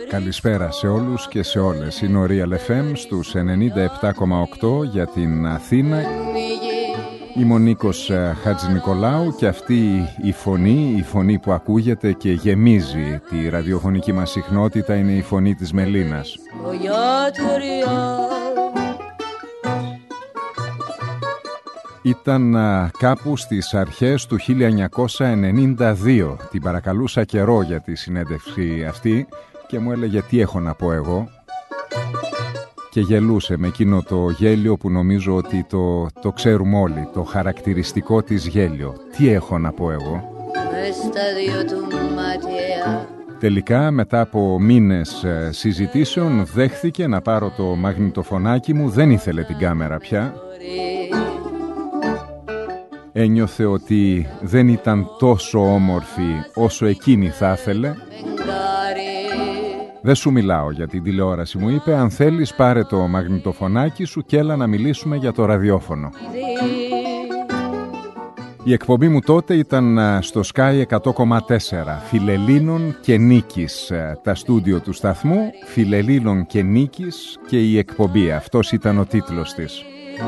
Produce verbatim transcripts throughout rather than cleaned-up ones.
Καλησπέρα σε όλους και σε όλες. Είναι ο Real εφ εμ στους ενενήντα επτά κόμμα οκτώ για την Αθήνα. Είμαι ο Νίκος Χατζηνικολάου και αυτή η φωνή, η φωνή που ακούγεται και γεμίζει τη ραδιοφωνική μας συχνότητα, είναι η φωνή της Μελίνας. Ήταν κάπου στις αρχές του χίλια εννιακόσια ενενήντα δύο. Την παρακαλούσα καιρό για τη συνέντευξη αυτή και μου έλεγε τι έχω να πω εγώ, και γελούσε με εκείνο το γέλιο που νομίζω ότι το, το ξέρουμε όλοι, το χαρακτηριστικό της γέλιο. Τι έχω να πω εγώ. Τελικά, μετά από μήνες συζητήσεων, δέχθηκε να πάρω το μαγνητοφωνάκι μου. Δεν ήθελε την κάμερα πια. Ένιωθε ότι δεν ήταν τόσο όμορφη όσο εκείνη θα ήθελε. Δεν σου μιλάω για την τηλεόραση, μου είπε. Αν θέλεις, πάρε το μαγνητοφωνάκι σου και έλα να μιλήσουμε για το ραδιόφωνο. Η εκπομπή μου τότε ήταν στο Sky εκατό κόμμα τέσσερα. Φιλελλήνων και Νίκης. Τα στούντιο του σταθμού, Φιλελλήνων και Νίκης, και η εκπομπή. Αυτός ήταν ο τίτλος της.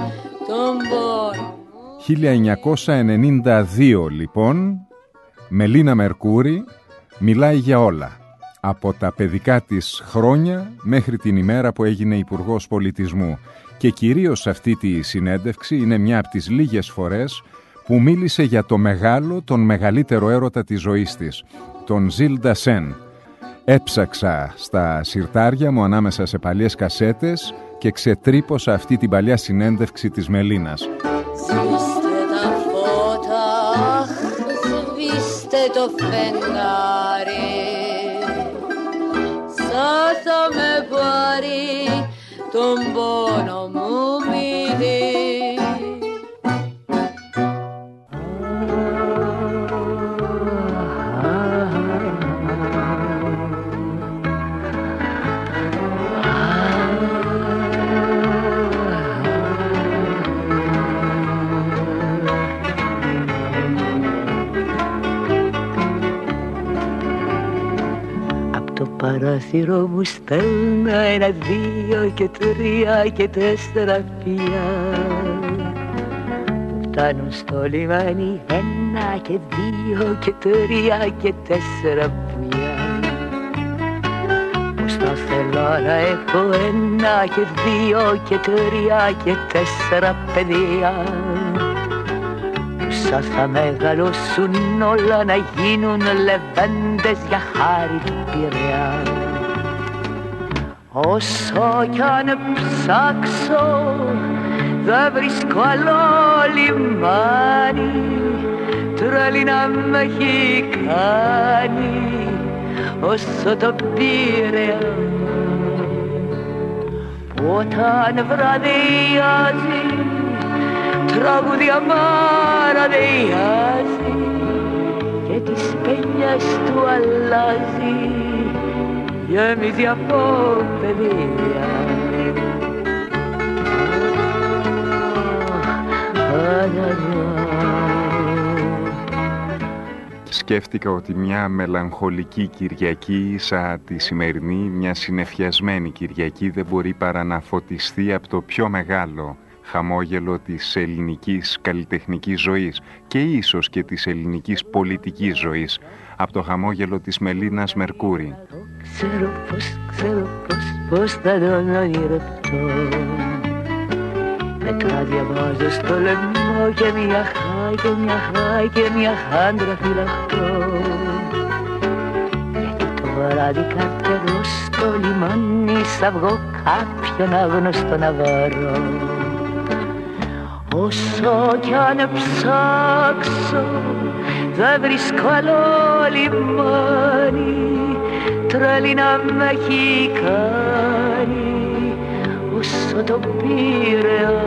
χίλια εννιακόσια ενενήντα δύο λοιπόν, Μελίνα Μερκούρη μιλάει για όλα. Από τα παιδικά της χρόνια μέχρι την ημέρα που έγινε Υπουργός Πολιτισμού. Και κυρίως αυτή τη συνέντευξη είναι μια από τις λίγες φορές που μίλησε για το μεγάλο, τον μεγαλύτερο έρωτα της ζωής της, τον Ζιλ Ντασέν. Έψαξα στα συρτάρια μου ανάμεσα σε παλιές κασέτες και ξετρύπωσα αυτή την παλιά συνέντευξη της Μελίνας. Σβήστε τα φώτα, σβήστε το φεγγάρι, σαν θα με πάρει τον πόνο μου μη δει. Παράθυρο μου στέλνα ένα, δύο και τρία και τέσσερα φιλιά που φτάνουν στο λιμάνι. Ένα και δύο και τρία και τέσσερα πουλιά. Πως θα θέλω να έχω ένα και δύο και τρία και τέσσερα παιδιά, που σαν θα μεγαλώσουν όλα να γίνουν λεβέντες για χάρη του Πειραιά. Όσο κι αν ψάξω δεν βρίσκω άλλο λιμάνι, τρέλη να με έχει κάνει όσο το Πειραιά. Όταν βραδιάζει τραγούδια μαραδιάζει και τις παινιές του αλλάζει, γεμίζει από παιδεία. Σκέφτηκα ότι μια μελαγχολική Κυριακή σαν τη σημερινή, μια συννεφιασμένη Κυριακή, δεν μπορεί παρά να φωτιστεί από το πιο μεγάλο χαμόγελο της ελληνικής καλλιτεχνικής ζωής και ίσως και της ελληνικής πολιτικής ζωής, από το χαμόγελο της Μελίνας Μερκούρη. Ξέρω πως, ξέρω πως, πως θα τον ονειρευτώ. Μετά διαβάζω στο λαιμό και μια χάη και μια χάη και μια χάντρα φυλαχτώ. Γιατί το βράδυ κάθε εδώ στο λιμάνι σ' αυγό κάποιον άγνωστο να βρω. Όσο κι αν ψάξω δεν βρίσκω άλλο λιμάνι, τρέλη να με έχει κάνει όσο το Πειραιά.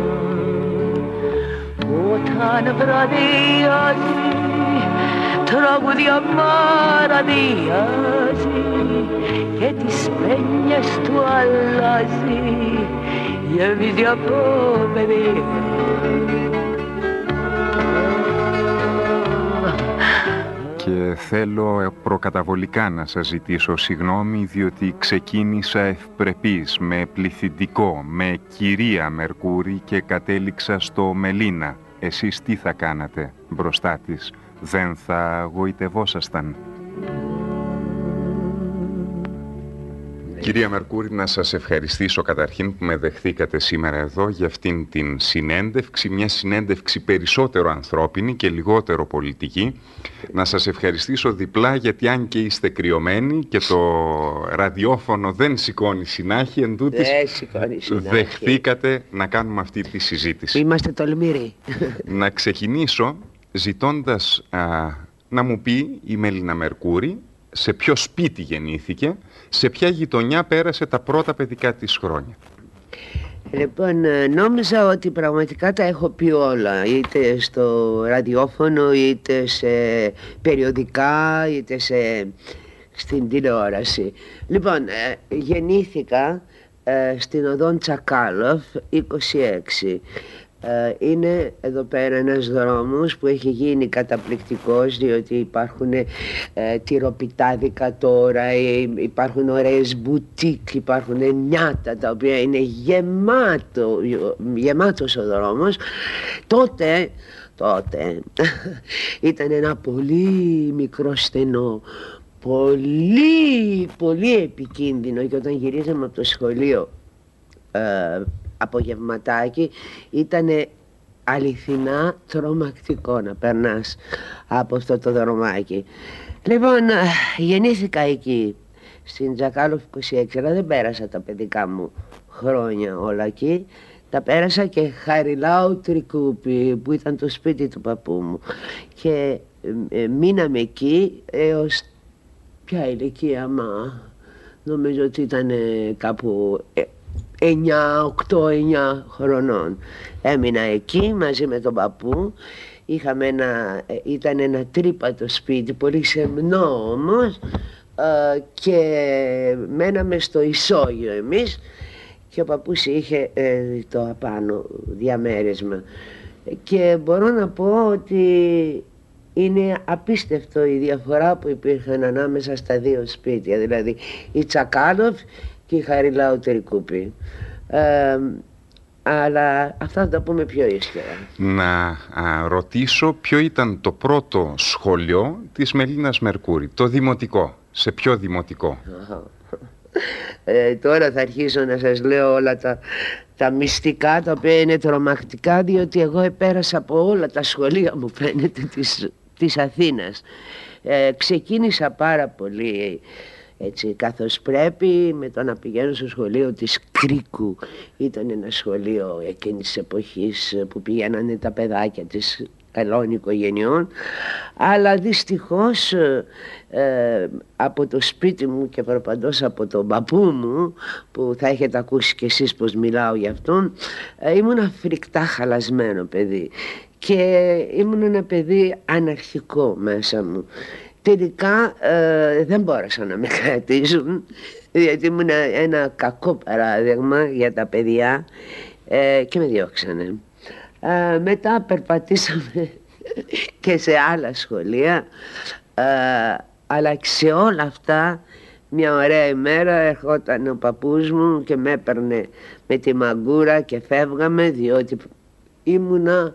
Όταν βραδιάζει τραγούδια μαραδιάζει και τις παινιές του αλλάζει, γεμίζει από παιδί. Και και θέλω προκαταβολικά να σας ζητήσω συγγνώμη, διότι ξεκίνησα ευπρεπής με πληθυντικό, με κυρία Μερκούρη και κατέληξα στο Μελίνα. Εσείς τι θα κάνατε μπροστά της? Δεν θα γοητευόσασταν? Κυρία Μερκούρη, να σας ευχαριστήσω καταρχήν που με δεχθήκατε σήμερα εδώ για αυτήν την συνέντευξη, μια συνέντευξη περισσότερο ανθρώπινη και λιγότερο πολιτική. Να σας ευχαριστήσω διπλά, γιατί αν και είστε κρυωμένοι και το ραδιόφωνο δεν σηκώνει συνάχη, εν τούτης δεχθήκατε να κάνουμε αυτή τη συζήτηση. Είμαστε τολμηροί. Να ξεκινήσω ζητώντας α, να μου πει η Μελίνα Μερκούρη σε ποιο σπίτι γεννήθηκε, σε ποια γειτονιά πέρασε τα πρώτα παιδικά της χρόνια. Λοιπόν, νόμιζα ότι πραγματικά τα έχω πει όλα, είτε στο ραδιόφωνο, είτε σε περιοδικά, είτε σε, στην τηλεόραση. Λοιπόν, ε, γεννήθηκα ε, στην οδόν Τσακάλοφ είκοσι έξι. Είναι εδώ πέρα ένας δρόμος που έχει γίνει καταπληκτικός, διότι υπάρχουν ε, τυροπιτάδικα τώρα, υπάρχουν ωραίες μπουτίκ, υπάρχουν νιάτα τα οποία είναι γεμάτο, γεμάτος ο δρόμος. Τότε, τότε ήταν ένα πολύ μικρό στενό, πολύ, πολύ επικίνδυνο, και όταν γυρίζαμε από το σχολείο ε, απογευματάκι ήταν αληθινά τρομακτικό να περνάς από αυτό το δρομάκι. Λοιπόν, γεννήθηκα εκεί στην Τσακάλοφ είκοσι έξι, αλλά δεν πέρασα τα παιδικά μου χρόνια όλα εκεί. Τα πέρασα και Χαριλάου Τρικούπη, που ήταν το σπίτι του παππού μου, και ε, μείναμε εκεί έως ποια ηλικία, μα νομίζω ότι ήταν ε, κάπου ε, εννιά, οκτώ εννιά χρονών. Έμεινα εκεί μαζί με τον παππού. Είχαμε ένα, ήταν ένα τρύπατο σπίτι, πολύ σεμνό όμως, και μέναμε στο ισόγειο εμείς, και ο παππούς είχε ε, το απάνω διαμέρισμα. Και μπορώ να πω ότι είναι απίστευτο η διαφορά που υπήρχαν ανάμεσα στα δύο σπίτια, δηλαδή η Τσακάλοφ και η Χαριλάου Τρικούπη. Ε, αλλά αυτά θα τα πούμε πιο ύστερα. Να α, ρωτήσω ποιο ήταν το πρώτο σχολείο της Μελίνας Μερκούρη, το δημοτικό. Σε ποιο δημοτικό? Ε, τώρα θα αρχίσω να σας λέω όλα τα, τα μυστικά, τα οποία είναι τρομακτικά, διότι εγώ επέρασα από όλα τα σχολεία, μου φαίνεται, της, της Αθήνας. Ε, ξεκίνησα πάρα πολύ έτσι καθώς πρέπει, με το να πηγαίνω στο σχολείο της Κρίκου. Ήταν ένα σχολείο εκείνης της εποχής που πηγαίνανε τα παιδάκια της καλών οικογενειών, αλλά δυστυχώς ε, από το σπίτι μου και προπαντός από τον παππού μου, που θα έχετε ακούσει κι εσείς πως μιλάω για αυτόν, ε, ήμουν φρικτά χαλασμένο παιδί και ήμουν ένα παιδί αναρχικό μέσα μου. Τελικά ε, δεν μπόρεσαν να με κρατήσουν, γιατί ήμουν ένα κακό παράδειγμα για τα παιδιά, ε, και με διώξανε. Ε, μετά περπατήσαμε και σε άλλα σχολεία, ε, αλλά σε όλα αυτά μια ωραία ημέρα ερχόταν ο παππούς μου και με έπαιρνε με τη μαγκούρα και φεύγαμε, διότι ήμουνα...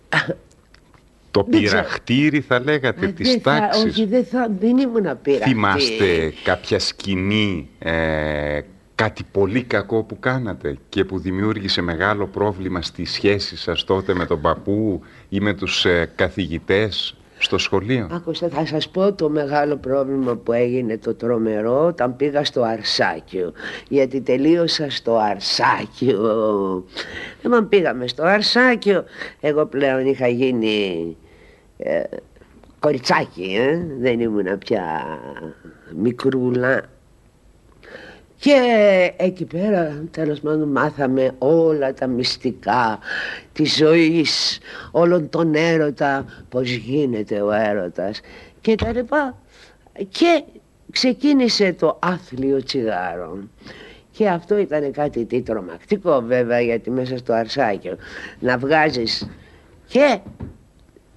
Το πειραχτήρι θα λέγατε, Α, της τάξης. Όχι, δεν, θα, δεν ήμουν πειραχτήρι. Θυμάστε κάποια σκηνή, ε, κάτι πολύ κακό που κάνατε και που δημιούργησε μεγάλο πρόβλημα στη σχέση σας τότε με τον παππού ή με τους ε, καθηγητές στο σχολείο? Άκουσα, θα σας πω το μεγάλο πρόβλημα που έγινε, το τρομερό, όταν πήγα στο Αρσάκιο. Γιατί τελείωσα στο Αρσάκιο. Λοιπόν, πήγαμε στο Αρσάκιο. Εγώ πλέον είχα γίνει ε, κοριτσάκι, ε? δεν ήμουν πια μικρούλα. Και εκεί πέρα τέλος πάντων μάθαμε όλα τα μυστικά της ζωής, όλων των έρωτα, πως γίνεται ο έρωτας και τα λοιπά. Και ξεκίνησε το άθλιο τσιγάρο. Και αυτό ήταν κάτι τι τρομακτικό βέβαια, γιατί μέσα στο Αρσάκιο να βγάζεις και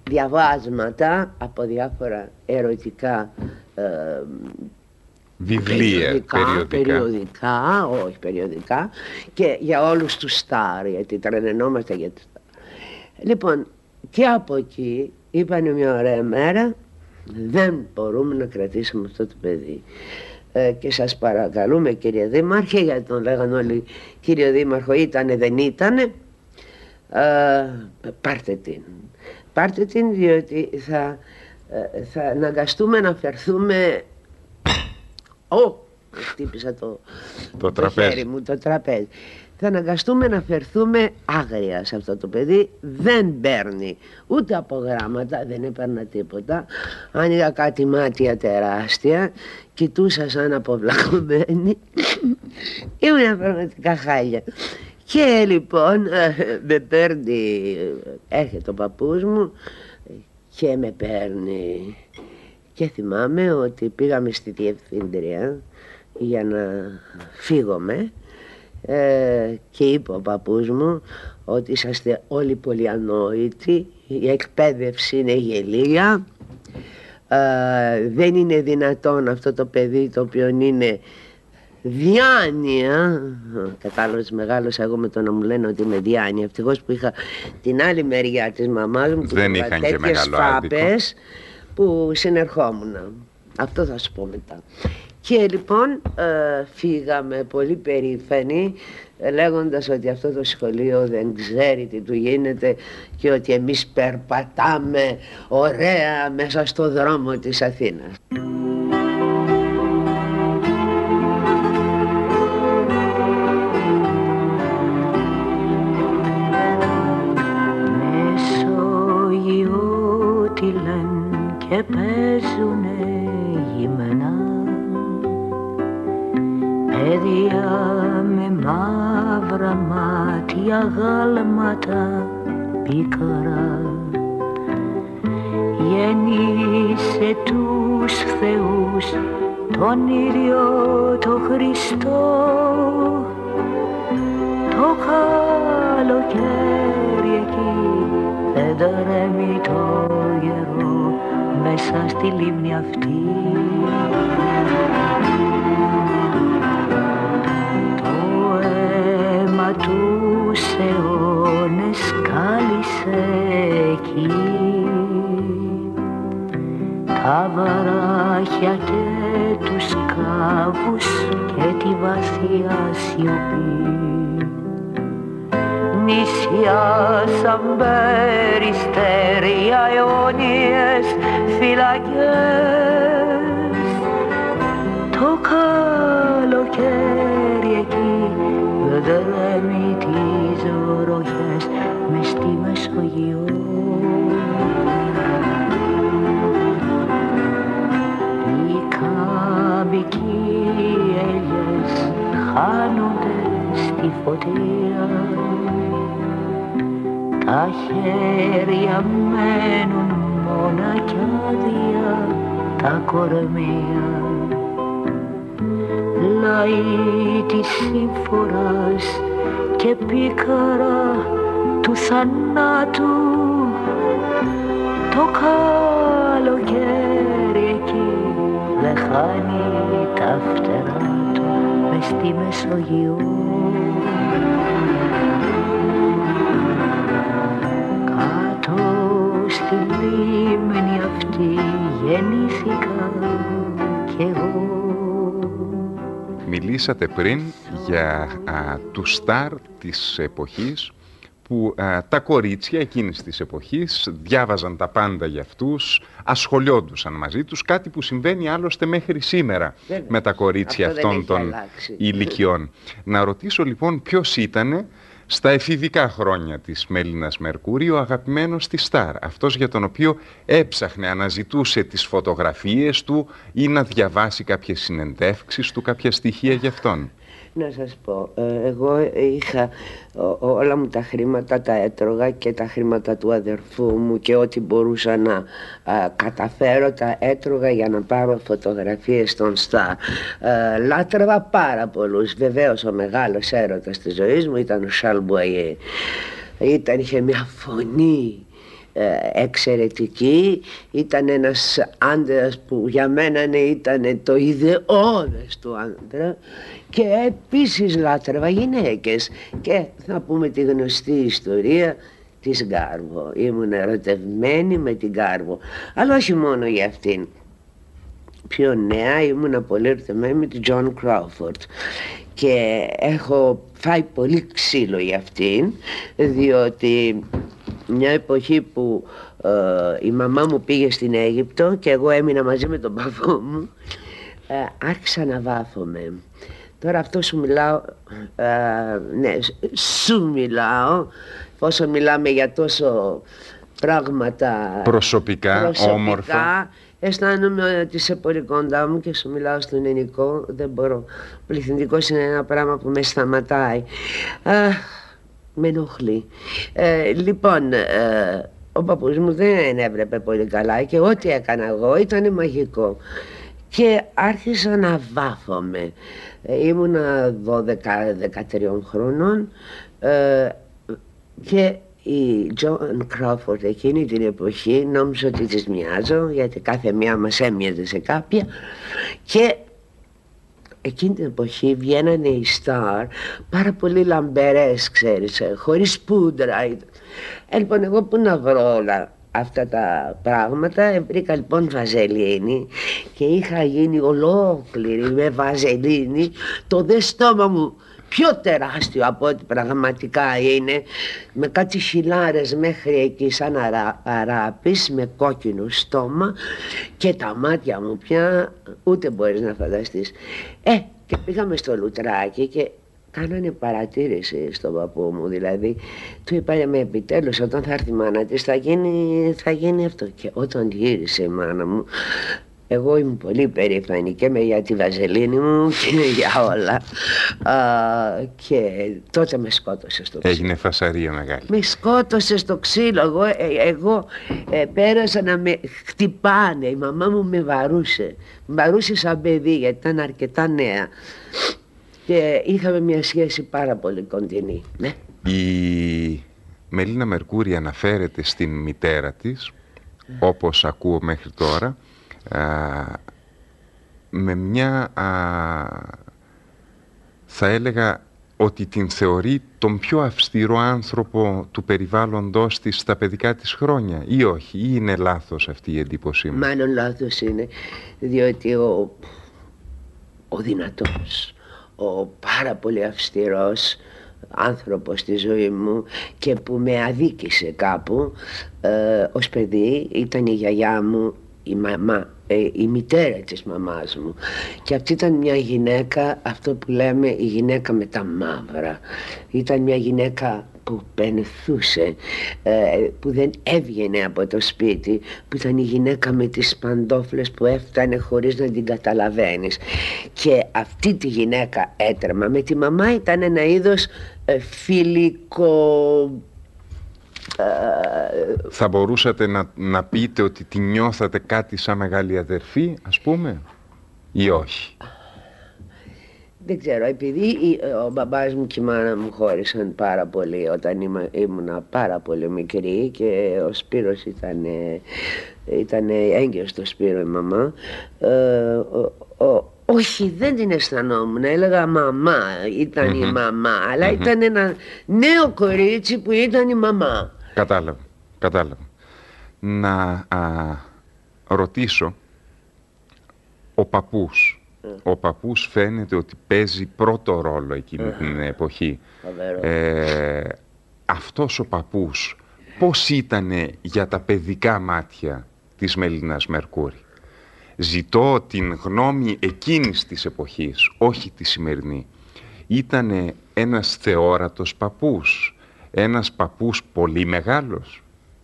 διαβάσματα από διάφορα ερωτικά ε, βιβλία, περιοδικά, περιοδικά. περιοδικά, όχι περιοδικά, και για όλους τους στάρ, γιατί τρενενόμαστε για τους στάρ. Λοιπόν, και από εκεί είπανε μια ωραία μέρα, δεν μπορούμε να κρατήσουμε αυτό το παιδί. Ε, και σας παρακαλούμε, κύριε Δήμαρχε, γιατί τον λέγανε όλοι κύριο Δήμαρχο, ήτανε δεν ήτανε, ε, πάρτε την. Πάρτε την, διότι θα, ε, θα αναγκαστούμε να φερθούμε. Ω, χτύπησα το, το, το τραπέζι. χέρι μου, το τραπέζι. Θα αναγκαστούμε να φερθούμε άγρια σε αυτό το παιδί. Δεν παίρνει ούτε από γράμματα, δεν έπαιρνα τίποτα. Άνοιγα κάτι μάτια τεράστια, κοιτούσα σαν αποβλακωμένη. Ήμουν πραγματικά χάλια. Και λοιπόν με παίρνει, έρχεται ο παππούς μου και με παίρνει. Και θυμάμαι ότι πήγαμε στη διευθύντρια για να φύγουμε. Ε, και είπε ο παππούς μου ότι είσαστε όλοι πολύ ανόητοι, η εκπαίδευση είναι γελία, ε, δεν είναι δυνατόν αυτό το παιδί το οποίο είναι διάνοια, κατάλαβες, μεγάλωσα εγώ με το να μου λένε ότι είμαι διάνοια, ευτυχώς που είχα την άλλη μεριά της μαμάς μου που δεν είχαν και μεγάλο φάπες που συνερχόμουν. Αυτό θα σου πω μετά. Και λοιπόν ε, φύγαμε πολύ περήφανοι, ε, λέγοντας ότι αυτό το σχολείο δεν ξέρει τι του γίνεται και ότι εμείς περπατάμε ωραία μέσα στο δρόμο της Αθήνας. Μεσόγειο τι λένε και παίζουνε γυμνά, παιδιά με μαύρα μάτια, γάλματα πίκαρα. Γέννησε τους θεούς τον Ήλιο το Χριστό, το καλοκαίρι εκεί δεν τρέμει το γερό μέσα στη λίμνη αυτή. Τους αιώνες κάλυσε εκεί, τα βαράχια και τους κάβους και τη βαθιά σιωπή. Νησιά σαν περιστέρια, αιώνιες φυλακές, το καλοκαίρι εκεί δρέμει τις βροχές μες στη Μεσογείο. Οι καμπικοί έλιες χάνονται στη φωτιά, τα χέρια μένουν μόνα κι άδεια τα κορμιά. Λαοί της σύμφορας και πίκαρα του θανάτου, το καλοκαίρι εκεί δεν χάνει τα φτερά του μες στη Μεσογείο. Κάτω στη λίμνη αυτή γεννήθηκα κι εγώ. Μιλήσατε πριν για α, του στάρ της εποχής που α, τα κορίτσια εκείνης της εποχής διάβαζαν τα πάντα για αυτούς, ασχολιόντουσαν μαζί τους, κάτι που συμβαίνει άλλωστε μέχρι σήμερα. Βέβαια, με τα κορίτσια αυτών των αλλάξει. ηλικιών. Να ρωτήσω λοιπόν ποιος ήτανε στα εφηβικά χρόνια της Μέλινας Μερκούρη ο αγαπημένος της στάρ, αυτός για τον οποίο έψαχνε, αναζητούσε τις φωτογραφίες του ή να διαβάσει κάποιες συνεντεύξεις του, κάποια στοιχεία για αυτόν. Να σας πω, εγώ είχα όλα μου τα χρήματα τα έτρωγα και τα χρήματα του αδερφού μου και ό,τι μπορούσα να α, καταφέρω τα έτρωγα για να πάρω φωτογραφίες στον στάρ. Λάτρευα πάρα πολλούς. Βεβαίως ο μεγάλος έρωτας της ζωής μου ήταν ο Σαρλ Μπουαγιέ. Ήταν, είχε μια φωνή εξαιρετική. Ήταν ένας άντρας που για μένα ήταν το ιδεώδες του άντρα, και επίσης λάτρευα γυναίκες, και θα πούμε τη γνωστή ιστορία της Γκάρβο. Ήμουν ερωτευμένη με την Γκάρβο, αλλά όχι μόνο για αυτήν. Πιο νέα ήμουν πολύ ερωτευμένη με την Τζον Κρόφορντ, και έχω φάει πολύ ξύλο για αυτήν, διότι μια εποχή που ε, η μαμά μου πήγε στην Αίγυπτο και εγώ έμεινα μαζί με τον παππού μου, ε, άρχισα να βάφομαι. Τώρα αυτό σου μιλάω, ε, ναι, σου μιλάω, πόσο μιλάμε για τόσο πράγματα προσωπικά, προσωπικά όμορφα. Αισθάνομαι ότι είσαι πολύ κοντά μου και σου μιλάω στον ελληνικό, δεν μπορώ. Ο πληθυντικός είναι ένα πράγμα που με σταματάει. Αχ, με ενοχλεί. Ε, λοιπόν, ε, ο παππούς μου δεν έβλεπε πολύ καλά και ό,τι έκανα εγώ ήταν μαγικό. Και άρχισα να βάφομαι. Ε, ήμουνα δώδεκα δεκατρία χρονών ε, και η Τζον Κρόφορντ εκείνη την εποχή νόμιζα ότι της μοιάζω, γιατί κάθε μία μας έμοιαζε σε κάποια, και εκείνη την εποχή βγαίνανε οι Star πάρα πολύ λαμπερές, ξέρεις, χωρίς πούντρα. Ε, λοιπόν, εγώ που να βρω όλα αυτά τα πράγματα, βρήκα λοιπόν βαζελίνη και είχα γίνει ολόκληρη με βαζελίνη, το δε στόμα μου πιο τεράστιο από ό,τι πραγματικά είναι, με κάτι χιλάρες μέχρι εκεί σαν αρά, αράπης, με κόκκινο στόμα, και τα μάτια μου πια ούτε μπορείς να φανταστείς. Ε, και πήγαμε στο λουτράκι και κάνανε παρατήρηση στον παππού μου, δηλαδή του είπα, με επιτέλους όταν θα έρθει η μάνα της θα γίνει, θα γίνει αυτό. Και όταν γύρισε η μάνα μου, εγώ ήμουν πολύ περήφανη και με για τη βαζελίνη μου και για όλα. Α, και τότε με σκότωσε στο ξύλο. Έγινε φασαρία μεγάλη. Με σκότωσε στο ξύλο. Εγώ, ε, εγώ ε, πέρασα να με χτυπάνε. Η μαμά μου με βαρούσε. Με βαρούσε σαν παιδί γιατί ήταν αρκετά νέα. Και είχαμε μια σχέση πάρα πολύ κοντινή. Ναι. Η Μελίνα Μερκούρη αναφέρεται στην μητέρα της, όπως ακούω μέχρι τώρα, Α, με μια, α, θα έλεγα ότι την θεωρεί τον πιο αυστηρό άνθρωπο του περιβάλλοντος της στα παιδικά της χρόνια, ή όχι, ή είναι λάθος αυτή η εντύπωσή μου? Μάλλον λάθος είναι, διότι ο, ο δυνατός, ο πάρα πολύ αυστηρός άνθρωπος στη ζωή μου και που με αδίκησε κάπου ε, ως παιδί ήταν η γιαγιά μου, η μαμά, ε, η μητέρα της μαμάς μου, και αυτή ήταν μια γυναίκα, αυτό που λέμε η γυναίκα με τα μαύρα. Ήταν μια γυναίκα που πενθούσε, ε, που δεν έβγαινε από το σπίτι, που ήταν η γυναίκα με τις παντόφλες που έφτανε χωρίς να την καταλαβαίνεις. Και αυτή τη γυναίκα έτρεμα. Με τη μαμά ήταν ένα είδος ε, φιλικό. Θα μπορούσατε να, να πείτε ότι τη νιώθατε κάτι σαν μεγάλη αδερφή, ας πούμε, ή όχι? Δεν ξέρω, επειδή ο μπαμπάς μου και η μάνα μου χώρισαν πάρα πολύ όταν ήμουν, ήμουνα πάρα πολύ μικρή, και ο Σπύρος ήταν, ήταν έγκυος στο Σπύρο η μαμά, ε, ο, ο, όχι, δεν την αισθανόμουν, έλεγα μαμά, ήταν mm-hmm. η μαμά, αλλά mm-hmm. ήταν ένα νέο κορίτσι που ήταν η μαμά. Κατάλαβα, κατάλαβα. Να α, ρωτήσω, ο παππούς, mm. ο παππούς φαίνεται ότι παίζει πρώτο ρόλο εκείνη mm. την εποχή. Ε, αυτός ο παππούς πώς ήτανε για τα παιδικά μάτια της Μελίνας Μερκούρη? Ζητώ την γνώμη εκείνης της εποχής, όχι τη σημερινή. Ήτανε ένας θεόρατος παππούς? Ένας παππούς πολύ μεγάλος?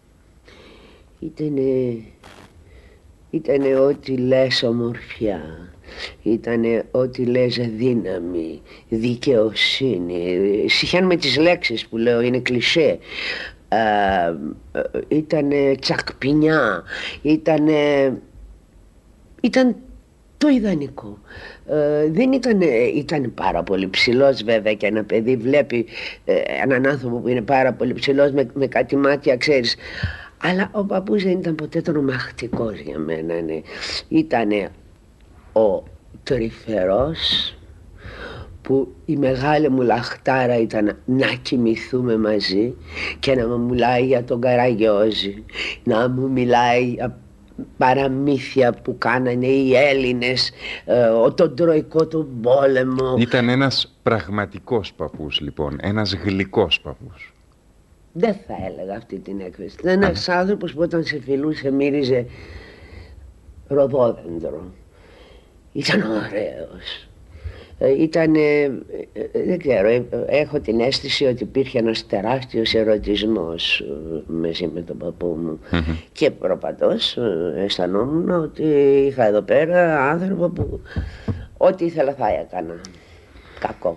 Ήτανε, ήτανε ό,τι λες ομορφιά, ήτανε ό,τι λες δύναμη, δικαιοσύνη. Συχαίνουμε τις λέξεις που λέω, είναι κλισέ. Ε, ήτανε τσακπινιά, ήτανε, ήταν το ιδανικό. Ε, δεν ήταν, ήταν πάρα πολύ ψηλός βέβαια, και ένα παιδί βλέπει ε, έναν άνθρωπο που είναι πάρα πολύ ψηλός με, με κάτι μάτια, ξέρεις. Αλλά ο παππούς δεν ήταν ποτέ τρομακτικός για μένα, ναι. Ήτανε ο τρυφερός, που η μεγάλη μου λαχτάρα ήταν να κοιμηθούμε μαζί και να μου μιλάει για τον Καραγιόζη, να μου μιλάει για παραμύθια που κάνανε οι Έλληνες, ε, τον Τροϊκό τον πόλεμο. Ήταν ένας πραγματικός παππούς λοιπόν, ένας γλυκός παππούς. Δεν θα έλεγα αυτή την έκφραση. Ήταν ένας άνθρωπος που όταν σε φιλούσε μύριζε ροδόδεντρο. Ήταν ωραίος. Ήταν, δεν ξέρω, έχω την αίσθηση ότι υπήρχε ένας τεράστιος ερωτισμός μέσα με τον παππού μου. Mm-hmm. Και προπαντός αισθανόμουν ότι είχα εδώ πέρα άνθρωπο που ό,τι ήθελα θα έκανα. Κακό.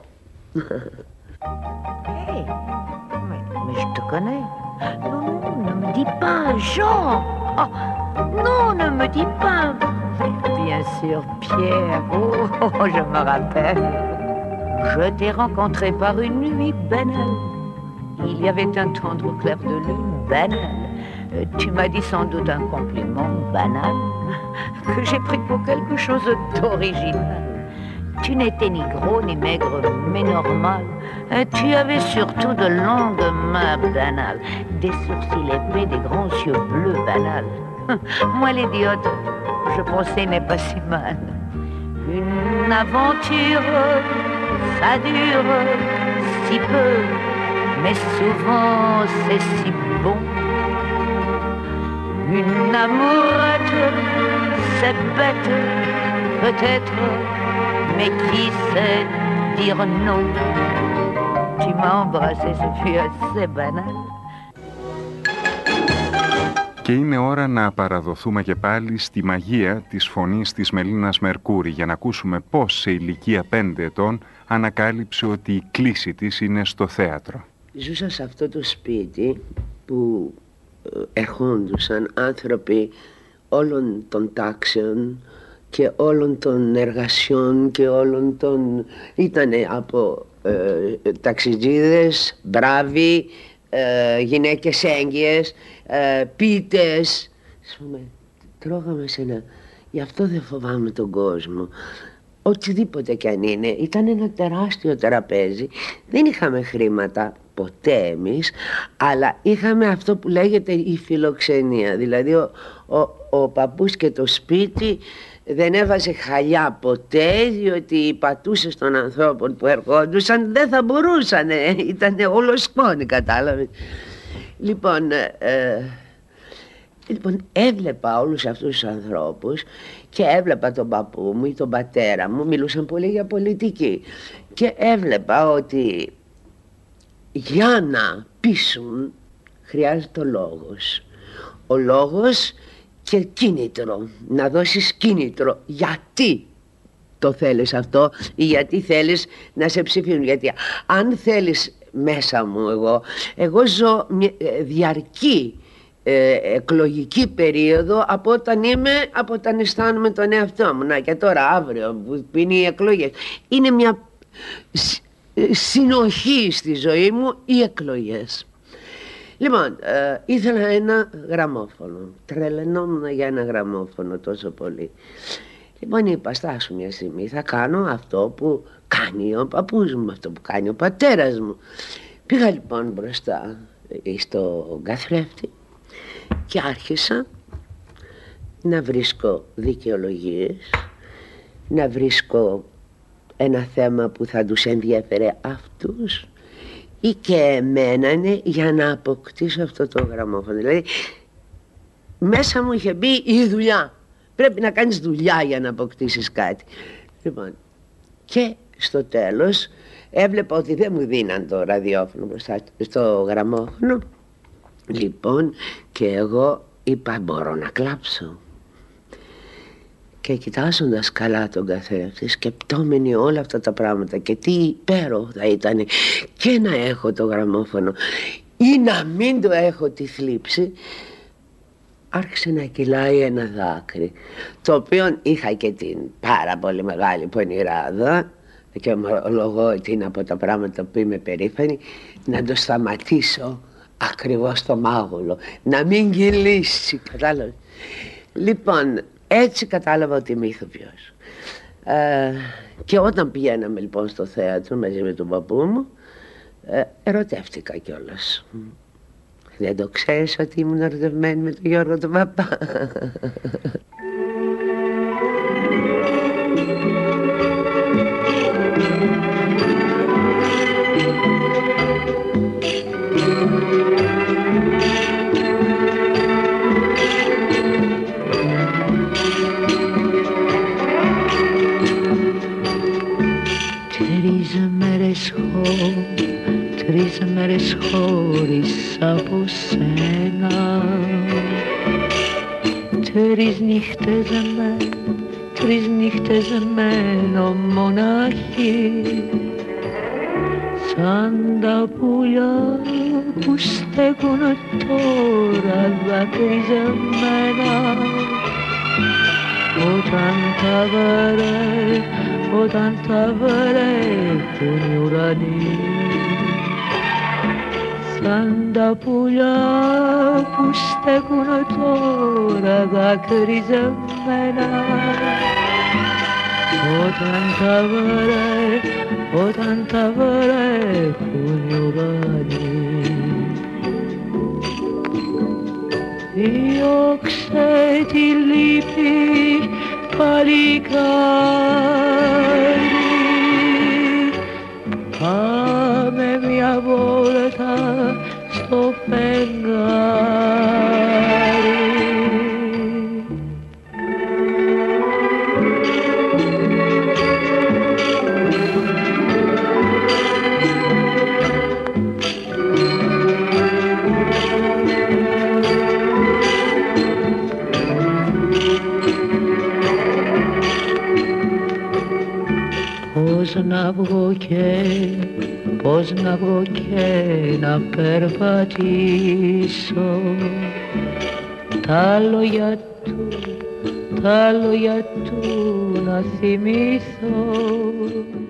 Hey, mais, mais je te connais. Non, non, ne me dis pas, Jean. Oh, non, ne me dis pas. Bien sûr, Pierre. Oh, je me rappelle. Je t'ai rencontré par une nuit banale. Il y avait un tendre clair de lune banal. Tu m'as dit sans doute un compliment banal que j'ai pris pour quelque chose d'original. Tu n'étais ni gros ni maigre, mais normal. Tu avais surtout de longues mains banales, des sourcils épais, des grands yeux bleus banals. Moi, l'idiote, je pensais n'est pas si mal. Une aventure, ça dure si peu, mais souvent c'est si bon. Une amourette, c'est bête, peut-être, mais qui sait dire non? Tu m'as embrassé, ce fut assez banal. Και είναι ώρα να παραδοθούμε και πάλι στη μαγεία της φωνής της Μελίνας Μερκούρη για να ακούσουμε πώς σε ηλικία πέντε ετών ανακάλυψε ότι η κλίση της είναι στο θέατρο. Ζούσα σε αυτό το σπίτι που ερχόντουσαν άνθρωποι όλων των τάξεων και όλων των εργασιών και όλων των... Ήτανε από ε, ταξιτζίδες, μπράβοι, ε, γυναίκες έγκυες, ε, πίτες. Τρώγαμε σε ένα... Γι' αυτό δεν φοβάμαι τον κόσμο. Οτιδήποτε κι αν είναι. Ήταν ένα τεράστιο τραπέζι. Δεν είχαμε χρήματα ποτέ εμείς, αλλά είχαμε αυτό που λέγεται η φιλοξενία. Δηλαδή ο, ο, ο παππούς και το σπίτι δεν έβαζε χαλιά ποτέ, διότι πατούσε των ανθρώπων που ερχόντουσαν δεν θα μπορούσαν, ήταν όλο σκόνη, κατάλαβες. Λοιπόν, ε, λοιπόν έβλεπα όλους αυτούς τους ανθρώπους και έβλεπα τον παππού μου ή τον πατέρα μου, μιλούσαν πολύ για πολιτική, και έβλεπα ότι για να πείσουν χρειάζεται ο λόγος. Ο λόγος και κίνητρο, να δώσεις κίνητρο. Γιατί το θέλεις αυτό ή γιατί θέλεις να σε ψηφίσουν? Γιατί αν θέλεις, μέσα μου εγώ, εγώ ζω μια διαρκή ε, εκλογική περίοδο από όταν είμαι, από όταν αισθάνομαι τον εαυτό μου. Να, και τώρα αύριο που είναι οι εκλογές, είναι μια συνοχή στη ζωή μου οι εκλογές. Λοιπόν, ε, ήθελα ένα γραμμόφωνο. Τρελαινόμουν για ένα γραμμόφωνο τόσο πολύ. Λοιπόν, είπα, στάσου μια στιγμή, θα κάνω αυτό που κάνει ο παππούς μου, αυτό που κάνει ο πατέρας μου. Πήγα λοιπόν μπροστά στο καθρέφτη και άρχισα να βρίσκω δικαιολογίες, να βρίσκω ένα θέμα που θα τους ενδιαφέρε αυτούς ή και εμένα είναι, για να αποκτήσω αυτό το γραμμόφωνο. Δηλαδή μέσα μου είχε μπει η δουλειά. Πρέπει να κάνεις δουλειά για να αποκτήσεις κάτι. Λοιπόν, και στο τέλος έβλεπα ότι δεν μου δίναν το ραδιόφωνο μπροστά στο γραμμόφωνο. Λοιπόν, και εγώ είπα, μπορώ να κλάψω. Και κοιτάζοντας καλά τον καθρέφτη, σκεπτόμενοι όλα αυτά τα πράγματα και τι υπέροχο θα ήταν και να έχω το γραμμόφωνο ή να μην το έχω τη θλίψη, άρχισε να κυλάει ένα δάκρυ, το οποίο είχα και την πάρα πολύ μεγάλη πονηράδα και ομολογώ ότι είναι από τα πράγματα που είμαι περήφανη, να το σταματήσω Ακριβώς το μάγουλο, να μην κυλήσει, κατάλαβες. Λοιπόν, έτσι κατάλαβα ότι είμαι ηθοποιός. Ε, και όταν πηγαίναμε λοιπόν στο θέατρο μαζί με τον παππού μου, ε, ερωτεύτηκα κιόλας. Δεν το ξέρεις ότι ήμουν ερωτευμένη με τον Γιώργο τον παπά? Τρεις μέρες χω, τρεις μέρες χωρίς από σένα. Τρεις νύχτες με, τρεις νύχτες μένω μοναχή, σαν τα πουλιά που στέκουν τώρα δακρυζεμένα. Όταν τα βαρέ, όταν τα βρέχουν οι ουρανοί, σαν τα πουλιά που στέκουν τώρα δακρυζεμένα. Όταν τα βρέ, όταν τα βρέχουν οι ουρανοί. Διώξε τη λύπη παλικάρι, πάμε μια βόλτα στο φεγγάρι. Πώς να βγω και, πώς να βγω και να περπατήσω, τα λόγια του, τα λόγια του να θυμηθώ.